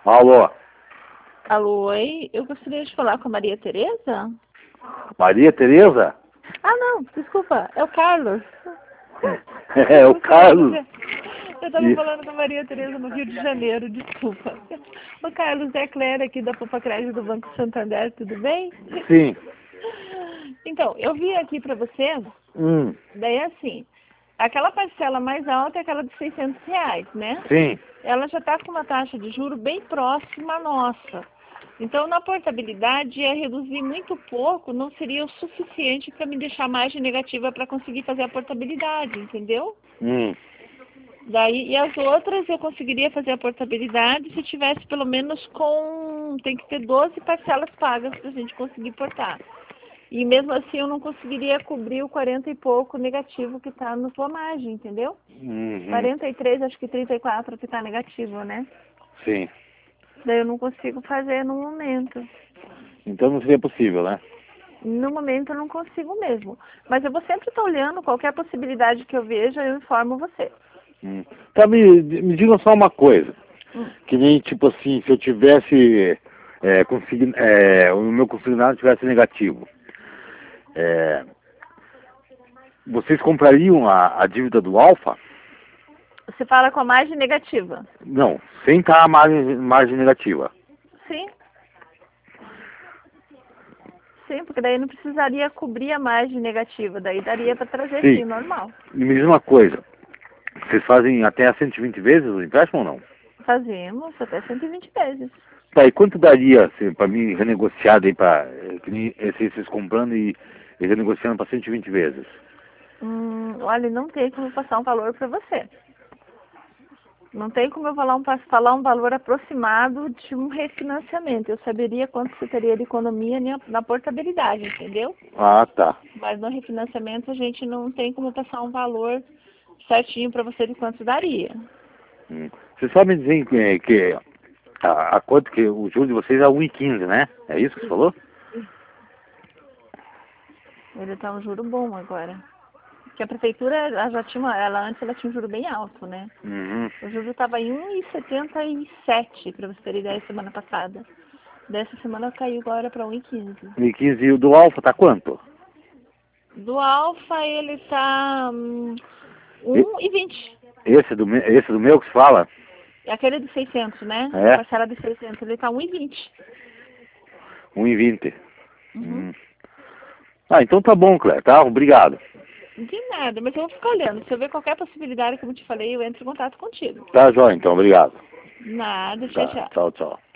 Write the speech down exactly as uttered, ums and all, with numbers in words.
Alô? Alô, oi? Eu gostaria de falar com a Maria Tereza? Maria Tereza? Ah, não, desculpa, é o Carlos. É, o Carlos. Eu estava E- falando com a Maria Tereza no Rio de Janeiro, desculpa. O Carlos é Claire aqui da Poupa Crédito do Banco Santander, tudo bem? Sim. Então, eu vi aqui para você, Hum, daí assim, aquela parcela mais alta é aquela de seiscentos reais, né? sim. Ela já está com uma taxa de juro bem próxima à nossa. Então, na portabilidade, ia reduzir muito pouco, não seria o suficiente para me deixar margem negativa para conseguir fazer a portabilidade, entendeu? Hum. Daí, e as outras eu conseguiria fazer a portabilidade se tivesse pelo menos com... Tem que ter doze parcelas pagas para a gente conseguir portar. E mesmo assim eu não conseguiria cobrir o quarenta e pouco negativo que está na sua margem, entendeu? Uhum. quarenta e três, acho que trinta e quatro que está negativo, né? Sim. Daí eu não consigo fazer no momento. Então não seria possível, né? No momento eu não consigo mesmo. Mas eu vou sempre estar olhando qualquer possibilidade que eu veja, eu informo você. Hum. Tá, me, me diga só uma coisa. Hum. Que nem, tipo assim, se eu tivesse... É, consegui, é, o meu consignado tivesse negativo. É, vocês comprariam a, a dívida do Alfa? Você fala com a margem negativa? Não, sem estar a margem, margem negativa. Sim. Sim, porque daí não precisaria cobrir a margem negativa. Daí daria para trazer Sim. sim, normal. E me diz uma coisa. Vocês fazem até a cento e vinte vezes o empréstimo ou não? Fazemos até cento e vinte vezes. Tá, e quanto daria assim, para mim renegociar daí para vocês comprando e, e renegociando para cento e vinte vezes? Hum, olha, não tem como passar um valor para você. Não tem como eu falar um, falar um valor aproximado de um refinanciamento. Eu saberia quanto você teria de economia na, na portabilidade, entendeu? Ah, tá. Mas no refinanciamento a gente não tem como passar um valor certinho para você de quanto daria. Hum. Vocês sabem dizer que, que a, a quanto que o juro de vocês é um e quinze, né? É isso que você falou? Ele está um juro bom agora. Porque a prefeitura ela já tinha, uma- ela antes ela tinha um juro bem alto, né? Uhum. O juro estava em um e setenta e sete, para você ter ideia, semana passada. Dessa semana caiu agora para um e quinze. um e quinze e o do Alfa tá quanto? Do Alfa ele está hum, E- um e vinte. Esse do, me- esse do meu que se fala? É aquele de seiscentos, né? É, Parcela de seiscentos, ele está um e vinte. um e vinte. Uhum. Hum. Ah, então tá bom, Cléber, tá? Obrigado. De nada, mas eu vou ficar olhando. Se eu ver qualquer possibilidade, como eu te falei, eu entro em contato contigo. Tá, jóia, então, obrigado. Nada, tchau, Tá, tchau. tchau, tchau.